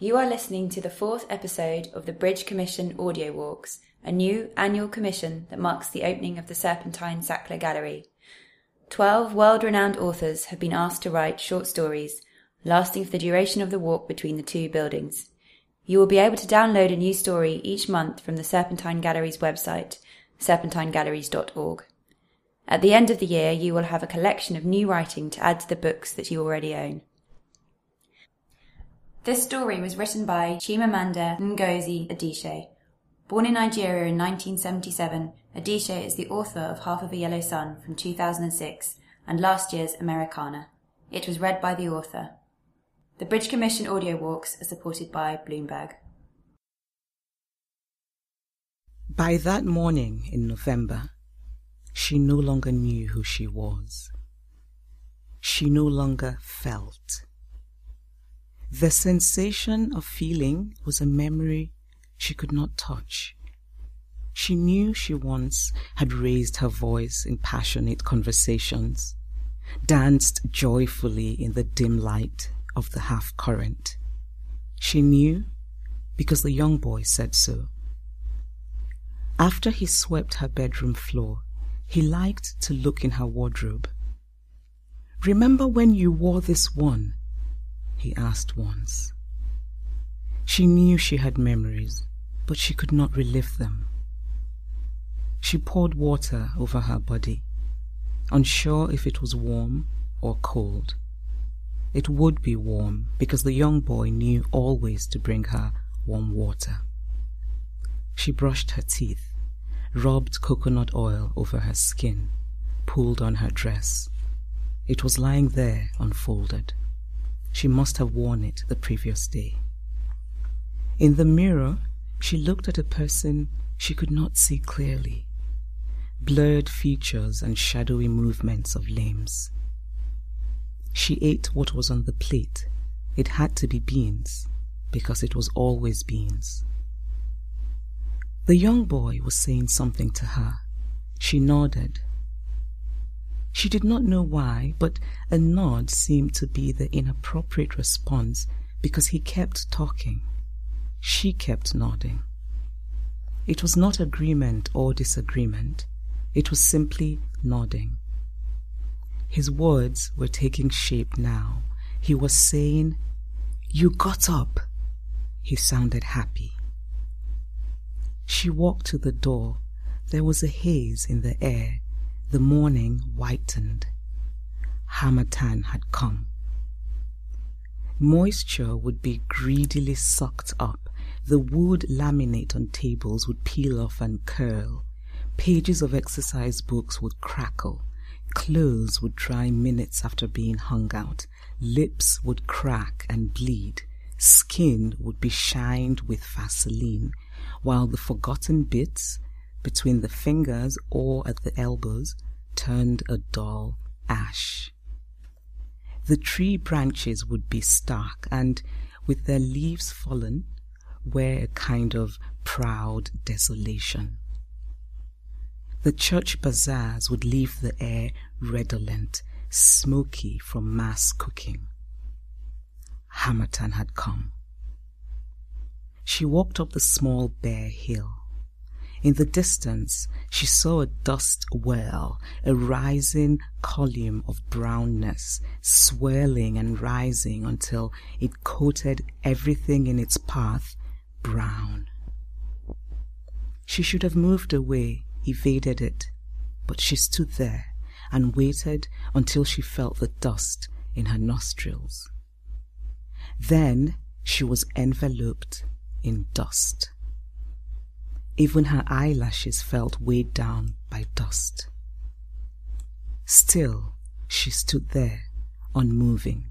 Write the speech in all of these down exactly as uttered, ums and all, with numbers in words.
You are listening to the fourth episode of the Bridge Commission Audio Walks, a new annual commission that marks the opening of the Serpentine Sackler Gallery. Twelve world-renowned authors have been asked to write short stories, lasting for the duration of the walk between the two buildings. You will be able to download a new story each month from the Serpentine Gallery's website, serpentine galleries dot org. At the end of the year, you will have a collection of new writing to add to the books that you already own. This story was written by Chimamanda Ngozi Adichie. Born in Nigeria in nineteen seventy-seven, Adichie is the author of Half of a Yellow Sun from two thousand six and last year's Americana. It was read by the author. The Bridge Commission audio walks are supported by Bloomberg. By that morning in November, she no longer knew who she was. She no longer felt. The sensation of feeling was a memory she could not touch. She knew she once had raised her voice in passionate conversations, danced joyfully in the dim light of the half-current. She knew because the young boy said so. After he swept her bedroom floor, he liked to look in her wardrobe. "Remember when you wore this one?" he asked once. She knew she had memories, but she could not relive them. She poured water over her body, unsure if it was warm or cold. It would be warm because the young boy knew always to bring her warm water. She brushed her teeth, rubbed coconut oil over her skin, pulled on her dress. It was lying there unfolded. She must have worn it the previous day. In the mirror, she looked at a person she could not see clearly. Blurred features and shadowy movements of limbs. She ate what was on the plate. It had to be beans, because it was always beans. The young boy was saying something to her. She nodded. She did not know why, but a nod seemed to be the inappropriate response because he kept talking. She kept nodding. It was not agreement or disagreement. It was simply nodding. His words were taking shape now. He was saying, "You got up." He sounded happy. She walked to the door. There was a haze in the air. The morning whitened. Harmattan had come. Moisture would be greedily sucked up. The wood laminate on tables would peel off and curl. Pages of exercise books would crackle. Clothes would dry minutes after being hung out. Lips would crack and bleed. Skin would be shined with Vaseline, while the forgotten bits between the fingers or at the elbows turned a dull ash. The tree branches would be stark and, with their leaves fallen, wear a kind of proud desolation. The church bazaars would leave the air redolent, smoky from mass cooking. Harmattan had come. She walked up the small bare hill. In the distance, she saw a dust whirl, a rising column of brownness, swirling and rising until it coated everything in its path brown. She should have moved away, evaded it, but she stood there and waited until she felt the dust in her nostrils. Then she was enveloped in dust. Even her eyelashes felt weighed down by dust. Still, she stood there, unmoving.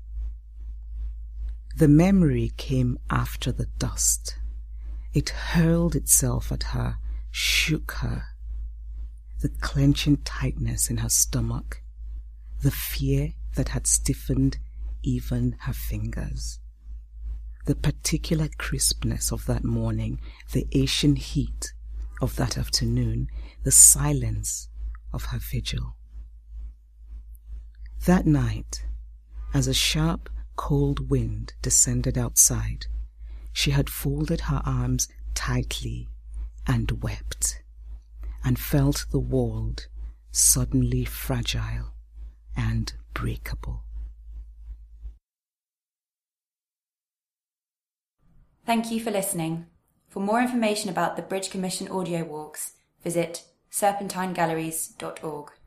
The memory came after the dust. It hurled itself at her, shook her. The clenching tightness in her stomach, the fear that had stiffened even her fingers. The particular crispness of that morning, the Asian heat of that afternoon, the silence of her vigil. That night, as a sharp, cold wind descended outside, She had folded her arms tightly and wept, and felt the world suddenly fragile and breakable. Thank you for listening. For more information about the Bridge Commission audio walks, visit serpentine galleries dot org.